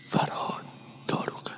فرهاد داروغه.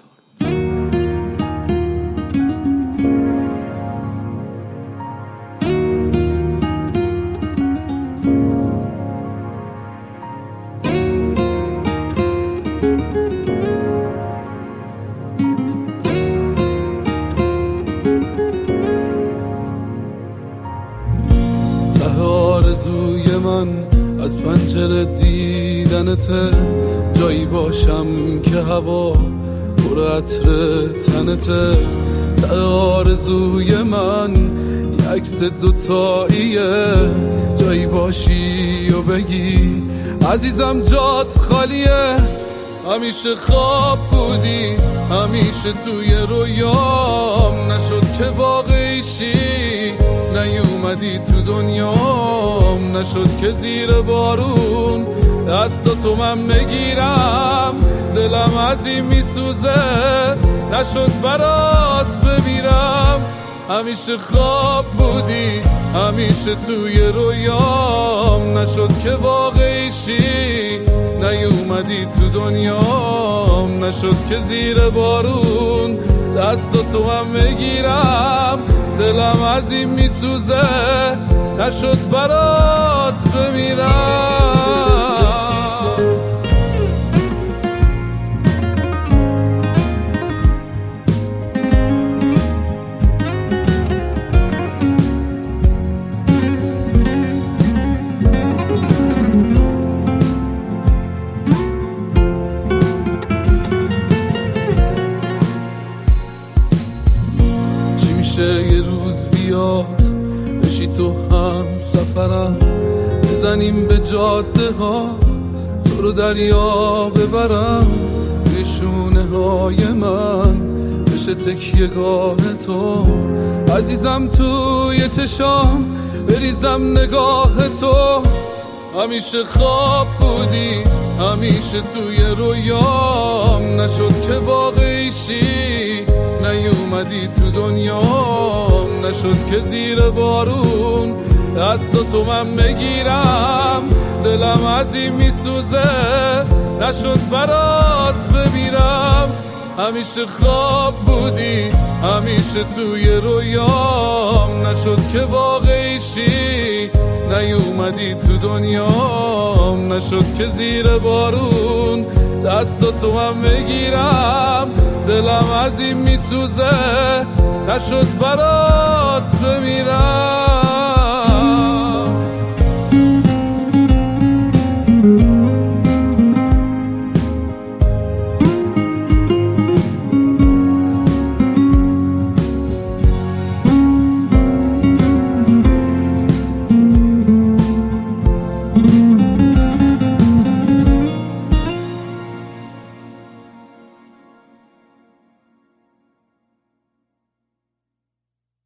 ته آرزوی من از پنجره دیدنته، جایی باشم که هوا پر عطر تنته. ته آرزوی من یک عکس دوتاییه، جایی باشی و بگی عزیزم جات خالیه. همیشه خواب بودی، همیشه توی رویام، نشد که واقعیشی، نیومدی تو دنیام. نشد که زیر بارون دستاتو من بگیرم، دلم از این میسوزه، نشد برات بمیرم. همیشه خواب بودی، همیشه توی رویام، نشد که واقعیشی، نیومدی تو دنیام. نشد که زیر بارون دستاتو من بگیرم، دلم از این میسوزه، نشد برات بمیرم. یه روز بیاد بشی تو هم سفرم، بزنیم به جاده ها، تو رو دریا ببرم، به شونه های من بشه تکیه گاه تو، عزیزم توی چشام بریزم نگاه تو. همیشه خواب بودی، همیشه توی رویام، نشد که واقعیشی، نیومدی تو دنیام. نشد که زیر بارون دستاتو من بگیرم، دلم از این میسوزه، نشد برات بمیرم. همیشه خواب بودی، همیشه توی رویام، نشد که واقعیشی، نیومدی تو دنیام. نشد که زیر بارون دستاتو من بگیرم، دلم از این میسوزه، نشد برات بمیرم.